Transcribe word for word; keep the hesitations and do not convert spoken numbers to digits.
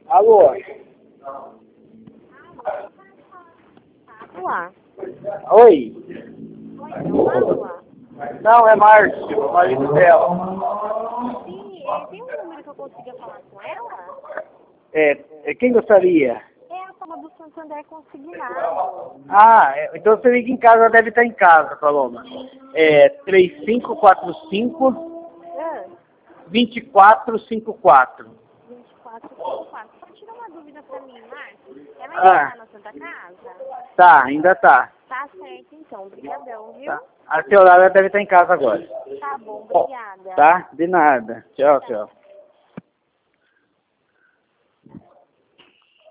Alô? Olá. Oi? Oi, não fala? Não, é Márcio, o marido dela. Sim, é, tem um número que eu consiga falar com ela? É, é, quem gostaria? É a Paloma do Santander Consignado. Ah, é, então você liga em casa, ela deve estar em casa, Paloma. É três cinco quatro cinco, Ah, dois quatro cinco quatro. vinte e quatro, cinquenta e quatro. Só tira uma dúvida pra mim, Márcio. Ela ainda Ah, tá na Santa Casa? tá, ainda tá. Tá certo, então. Obrigadão, viu? Tá. A seu horário ela deve estar em casa agora. Tá bom, obrigada. Tá? De nada. Tchau, tchau.